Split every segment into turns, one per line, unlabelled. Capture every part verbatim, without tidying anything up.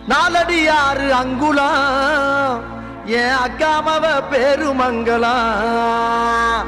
நாலடி ஆறு அங்குலம் என் அக்காமவ பெருமங்கலம்.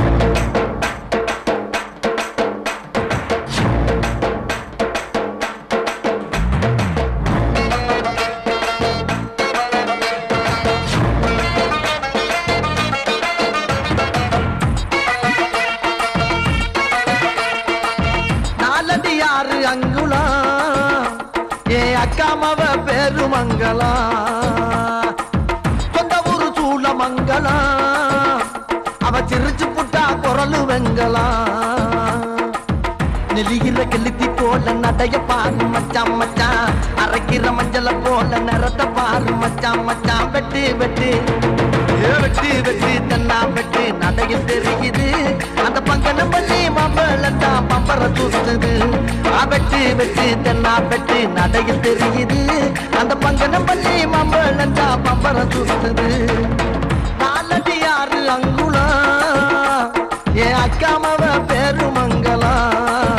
நாலடி ஆறு அங்குலம் என் அக்காமவ பெருமங்கலம். சொந்த ஊரு சூளமங்கலம் அவ சிரிச்சு புட்டா குரலு வெங்கலாம். நெல்லிகிற கெளுத்தி போல நடைய பாரு மச்சான் மச்சான், அரைக்கிற மஞ்சள போல நிறத்த பாரு மச்சான் மச்சான். வெட்டு வெட்டு வெட்டு வெட்டு தன்னா வெட்டு நடையில் தெரியுது அந்த பங்கன பள்ளி மாம்பழத்தா பம்பர தூசுது. வெட்டு வெட்டு தென்னா வெட்டு நடையில் தெரியுது அந்த பங்கன பள்ளி மாம்பழத்தா பம்பர தூசுது. நாலடி ஆறு அங்குலம் என் அக்காமவ பெருமங்கலம்.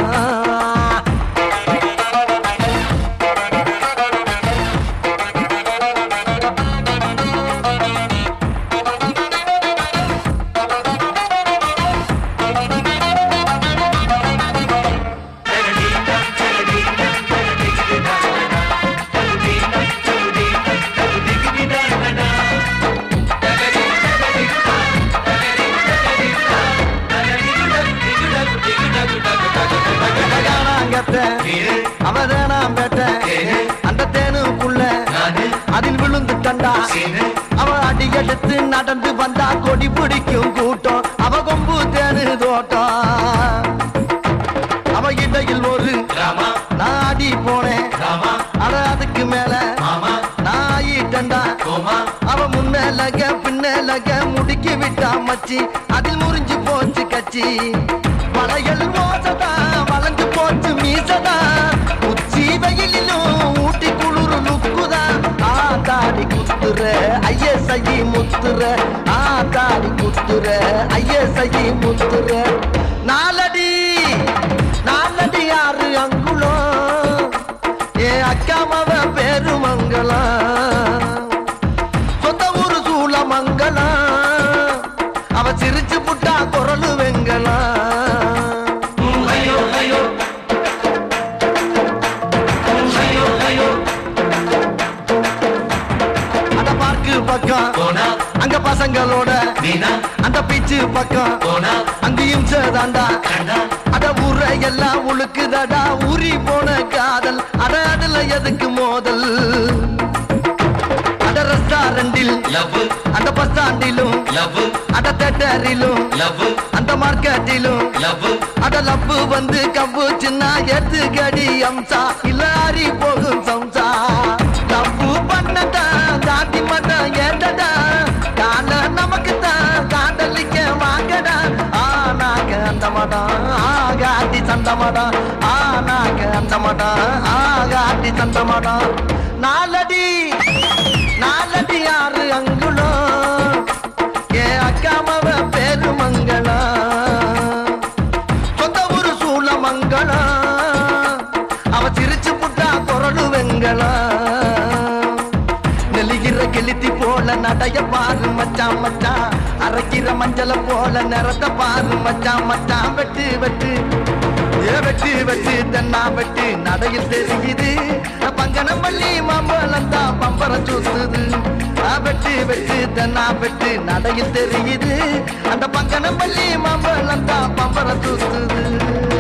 அவதானாம் பேட்ட அந்த தேனுக்குள்ள அதில் விழுந்து கண்டா அவ அடி எடுத்து நடந்து வந்தா கொடி பிடிக்கும் கூட்டம் அவ கொம்பு தேனு தோட்டம். அவ இடையில் ஒரு நான் அடி போனேன் அட அதுக்கு மேல நான் ஆயிட்டா அவ முன்னலக பின்னலக முடுக்கி விட்டா மச்சி அதில் முறிஞ்சு போச்சு கச்சி. வளையல் மோசதா வளைஞ்சு போச்சு மீசதா உச்சி வெயிலும் ஊட்டி குளிர் லுக்குதா. ஆத்தாடி குத்துற ஐய சகி முத்துற, ஆத்தாடி குத்துற ஐய சகி முத்துற. நாலடி நாலடி ஆறு அங்குலம் என் அக்காமவ பெருமங்கலம். சொந்த ஊரு சூளமங்கலம் அவ சிரிச்சு புட்டா குரலு வெங்கலாம். அங்க பசங்களோட அந்த பீச்சு பக்கம் அங்கேயும் சேதாண்டா அட ஊர எல்லாம் உழுக்குதடா ஊறி போன காதல். அட அதுல எதுக்கு மோதல் அட ரெஸ்டாரண்டில் அந்த பஸ் ஸ்டாண்டிலும் அட தேட்டரிலும் அந்த மார்க்கெட்டிலும் அட லப்பு வந்து கம்பு சின்ன எத்து கடி அம்சா இல்லாரி போகும் சம்சா. லப்பு பண்ணதா தாட்டி மட்டும் ஏண்டடா கால நமக்கு தான் காதலிக்க வாங்கடா. ஆனாக அந்த மடம் ஆகாட்டி சந்த மடம், ஆனாக அந்த மடம் ஆகாட்டி சந்த மடம். நாலடி நாலடி ஆறு அங்குலம் என் அக்காமவ பெருமங்கலம். சொந்த ஊரு சூளமங்கலம் அவ சிரிச்சு புட்டா குரலு வெங்கலாம். நெல்லிகிற கெளுத்தி போல நடைய பாரு மச்சான் மச்சான், அரைக்கிற மஞ்சள போல நிறத்த பாரு மச்சான் மச்சான். வெட்டு வெட்டு வெட்டு வெட்டு தென்னா வெட்டு நடையில் தெரியுது பங்கன பள்ளி மாம்பழத்தா பம்பர சூசுது. வெட்டு வெட்டு தென்னா வெட்டு நடையில் தெரியுது அந்த பங்கன பள்ளி மாம்பழத்தா பம்பர சூசுது.